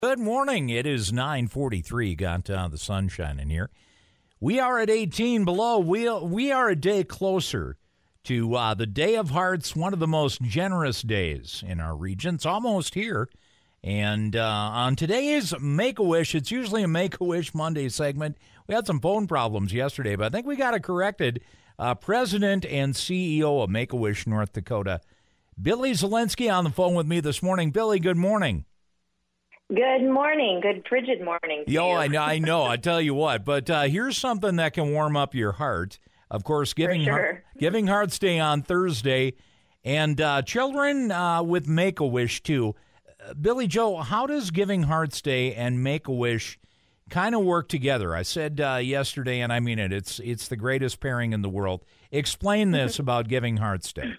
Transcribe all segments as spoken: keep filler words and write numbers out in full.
Good morning. It is nine forty-three. Got uh, the sun shining here. We are at eighteen below. We, we are a day closer to uh, the Day of Hearts, one of the most generous days in our region. It's almost here. And uh, on today's Make-A-Wish, it's usually a Make-A-Wish Monday segment. We had some phone problems yesterday, but I think we got it corrected. Uh, President and C E O of Make-A-Wish North Dakota, Billy Zielinski, on the phone with me this morning. Billy, good morning. Good morning. Good frigid morning. Yo, I know, I know. I tell you what. But uh, here's something that can warm up your heart. Of course, Giving sure. Heart, Giving Hearts Day on Thursday, and uh, children uh, with Make-A-Wish too. Uh, Billy Joe, how does Giving Hearts Day and Make-A-Wish kind of work together? I said uh, yesterday, and I mean it. It's it's the greatest pairing in the world. Explain this about Giving Hearts Day.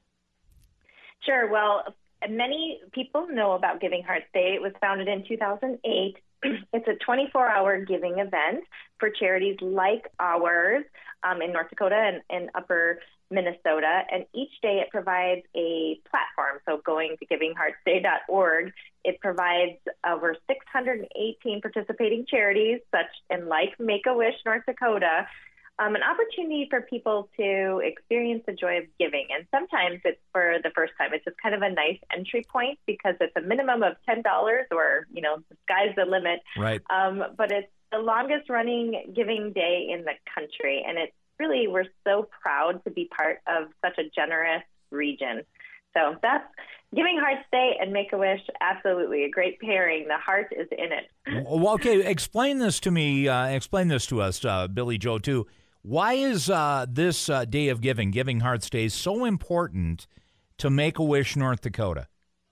Sure. Well, many people know about Giving Hearts Day. It was founded in two thousand eight. It's a twenty-four hour giving event for charities like ours um, in North Dakota and, and Upper Minnesota. And each day it provides a platform. So going to giving hearts day dot org, it provides over six hundred eighteen participating charities, such and like Make-A-Wish North Dakota, Um, an opportunity for people to experience the joy of giving. And sometimes it's for the first time. It's just kind of a nice entry point because it's a minimum of ten dollars or, you know, the sky's the limit. Right. Um, but it's the longest running giving day in the country. And it's really, we're so proud to be part of such a generous region. So that's Giving Hearts Day and Make-A-Wish, absolutely a great pairing. The heart is in it. Well, okay, explain this to me, uh, explain this to us, uh, Billy Joe, too. Why is uh, this uh, Day of Giving, Giving Hearts Day, so important to Make-A-Wish North Dakota?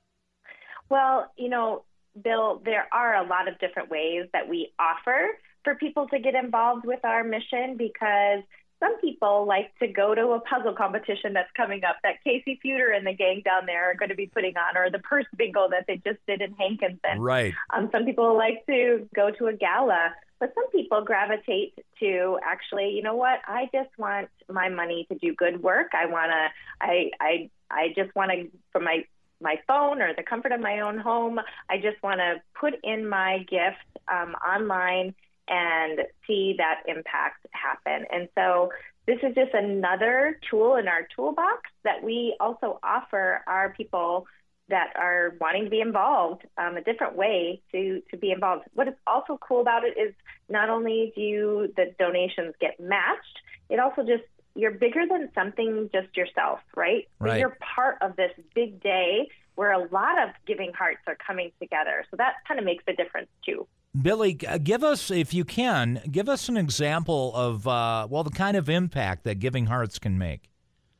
Well, you know, Bill, there are a lot of different ways that we offer for people to get involved with our mission, because some people like to go to a puzzle competition that's coming up that Casey Feuder and the gang down there are going to be putting on, or the purse bingo that they just did in Hankinson. Right. Um, some people like to go to a gala, but some people gravitate to actually, you know what, I just want my money to do good work. I want to, I, I, I just want to, from my, my phone or the comfort of my own home, I just want to put in my gift um, online and see that impact happen. And so this is just another tool in our toolbox that we also offer our people that are wanting to be involved, um, a different way to, to be involved. What is also cool about it is not only do you, the donations get matched, it also just, you're bigger than something just yourself, right? Right. So you're part of this big day where a lot of giving hearts are coming together. So that kind of makes a difference too. Billy, give us, if you can, give us an example of, uh, well, the kind of impact that Giving Hearts can make.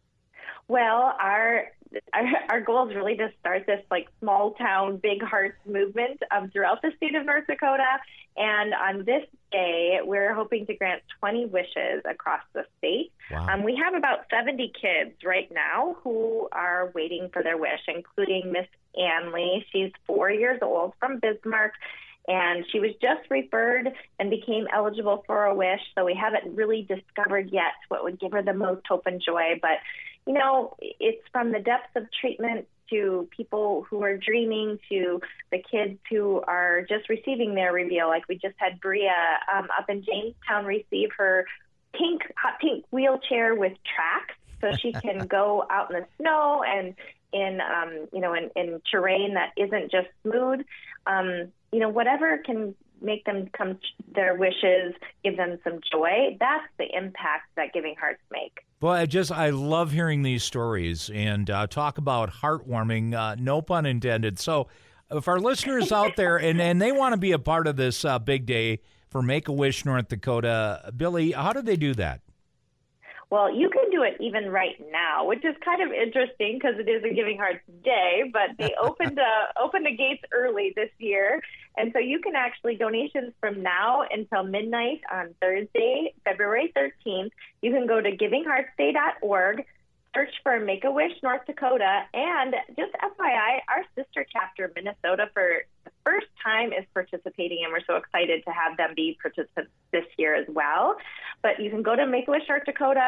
Well, our our, our goal is really to start this like small town, big hearts movement um, throughout the state of North Dakota. And on this day, we're hoping to grant twenty wishes across the state. Wow. Um, we have about seventy kids right now who are waiting for their wish, including Miss Anley. She's four years old from Bismarck. And she was just referred and became eligible for a wish. So we haven't really discovered yet what would give her the most hope and joy. But, you know, it's from the depths of treatment to people who are dreaming to the kids who are just receiving their reveal. Like we just had Bria um, up in Jamestown receive her pink, hot pink wheelchair with tracks so she can go out in the snow and in, um, you know, in, in terrain that isn't just smooth. Um, you know, whatever can make them come, their wishes, give them some joy. That's the impact that Giving Hearts make. Well, I just, I love hearing these stories and uh, talk about heartwarming, uh, no pun intended. So if our listeners out there and, and they want to be a part of this uh, big day for Make-A-Wish North Dakota, Billy, how do they do that? Well, you can do it even right now, which is kind of interesting because it is a Giving Hearts Day, but they opened uh, opened the gates early this year. And so you can actually donations from now until midnight on Thursday, February thirteenth. You can go to giving hearts day dot org, search for Make-A-Wish North Dakota, and just F Y I, our sister chapter, Minnesota, for the first time is participating, and we're so excited to have them be participants this year as well. But you can go to Make-A-Wish North Dakota,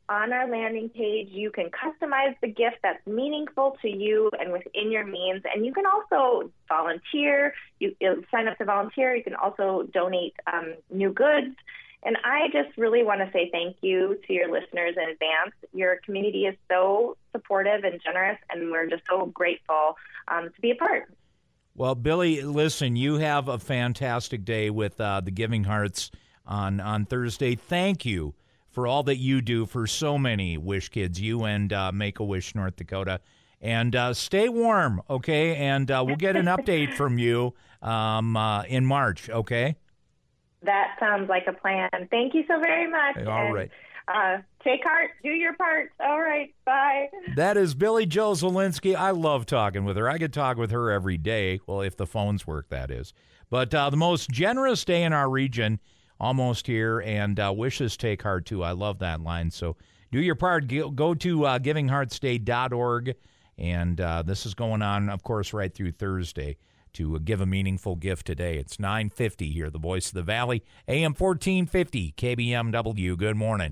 on our landing page, you can customize the gift that's meaningful to you and within your means. And you can also volunteer. You, you sign up to volunteer. You can also donate um, new goods. And I just really want to say thank you to your listeners in advance. Your community is so supportive and generous, and we're just so grateful um, to be a part. Well, Billy, listen, you have a fantastic day with uh, the Giving Hearts on, on Thursday. Thank you for all that you do for so many Wish Kids, you and uh, Make-A-Wish North Dakota. And uh, stay warm, okay? And uh, we'll get an update from you um, uh, in March, okay? That sounds like a plan. Thank you so very much. All and, right. Uh, take heart. Do your part. All right. Bye. That is Billy Jo Zielinski. I love talking with her. I could talk with her every day. Well, if the phones work, that is. But uh, the most generous day in our region, almost here, and uh, wishes take heart, too. I love that line. So do your part. Go to uh, giving hearts day dot org. And uh, this is going on, of course, right through Thursday. To give a meaningful gift today. It's nine fifty here, the Voice of the Valley, A M fourteen fifty, K B M W. Good morning.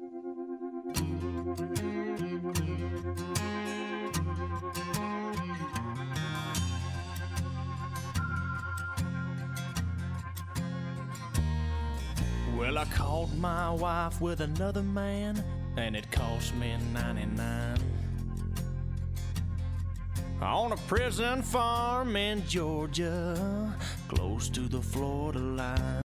Well, I caught my wife with another man, and it cost me ninety-nine. On a prison farm in Georgia, close to the Florida line.